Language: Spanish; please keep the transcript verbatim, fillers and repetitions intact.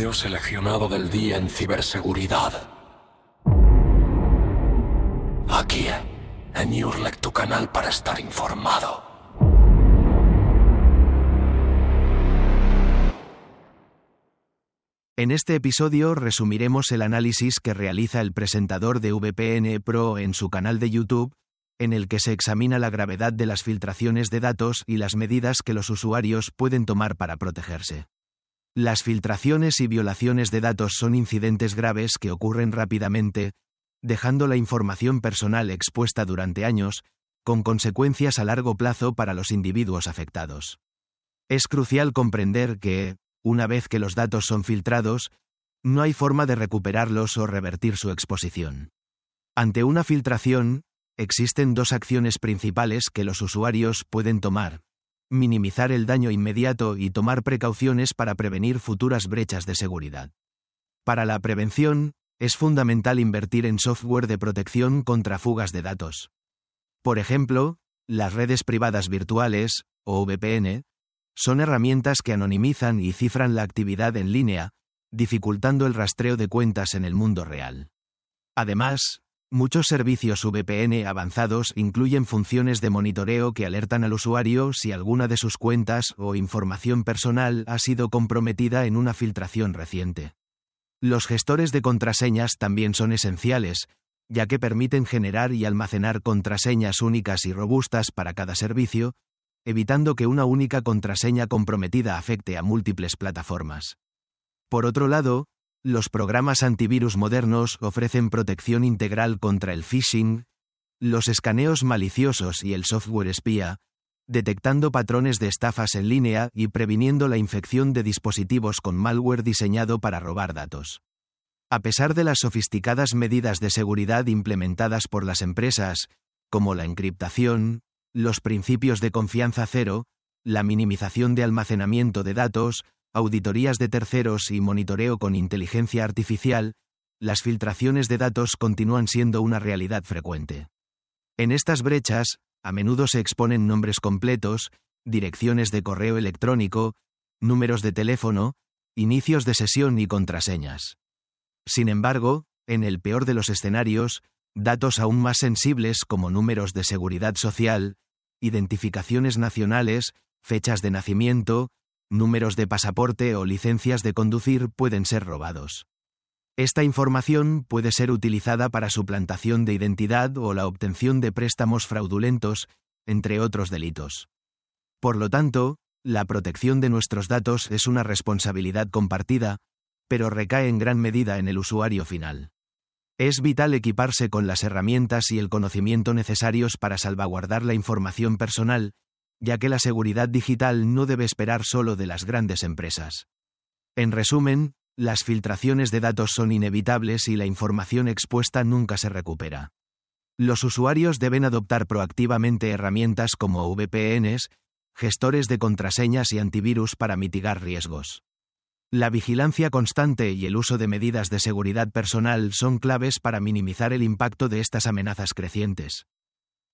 video seleccionado del día en ciberseguridad. Aquí, en Urlec, tu canal para estar informado. En este episodio resumiremos el análisis que realiza el presentador de V P N Pro en su canal de YouTube, en el que se examina la gravedad de las filtraciones de datos y las medidas que los usuarios pueden tomar para protegerse. Las filtraciones y violaciones de datos son incidentes graves que ocurren rápidamente, dejando la información personal expuesta durante años, con consecuencias a largo plazo para los individuos afectados. Es crucial comprender que, una vez que los datos son filtrados, no hay forma de recuperarlos o revertir su exposición. Ante una filtración, existen dos acciones principales que los usuarios pueden tomar: minimizar el daño inmediato y tomar precauciones para prevenir futuras brechas de seguridad. Para la prevención, es fundamental invertir en software de protección contra fugas de datos. Por ejemplo, las redes privadas virtuales, o V P N, son herramientas que anonimizan y cifran la actividad en línea, dificultando el rastreo de cuentas en el mundo real. Además, muchos servicios V P N avanzados incluyen funciones de monitoreo que alertan al usuario si alguna de sus cuentas o información personal ha sido comprometida en una filtración reciente. Los gestores de contraseñas también son esenciales, ya que permiten generar y almacenar contraseñas únicas y robustas para cada servicio, evitando que una única contraseña comprometida afecte a múltiples plataformas. Por otro lado, los programas antivirus modernos ofrecen protección integral contra el phishing, los escaneos maliciosos y el software espía, detectando patrones de estafas en línea y previniendo la infección de dispositivos con malware diseñado para robar datos. A pesar de las sofisticadas medidas de seguridad implementadas por las empresas, como la encriptación, los principios de confianza cero, la minimización de almacenamiento de datos, auditorías de terceros y monitoreo con inteligencia artificial, las filtraciones de datos continúan siendo una realidad frecuente. En estas brechas, a menudo se exponen nombres completos, direcciones de correo electrónico, números de teléfono, inicios de sesión y contraseñas. Sin embargo, en el peor de los escenarios, datos aún más sensibles como números de seguridad social, identificaciones nacionales, fechas de nacimiento, números de pasaporte o licencias de conducir pueden ser robados. Esta información puede ser utilizada para suplantación de identidad o la obtención de préstamos fraudulentos, entre otros delitos. Por lo tanto, la protección de nuestros datos es una responsabilidad compartida, pero recae en gran medida en el usuario final. Es vital equiparse con las herramientas y el conocimiento necesarios para salvaguardar la información personal, ya que la seguridad digital no debe esperar solo de las grandes empresas. En resumen, las filtraciones de datos son inevitables y la información expuesta nunca se recupera. Los usuarios deben adoptar proactivamente herramientas como V P Ns, gestores de contraseñas y antivirus para mitigar riesgos. La vigilancia constante y el uso de medidas de seguridad personal son claves para minimizar el impacto de estas amenazas crecientes.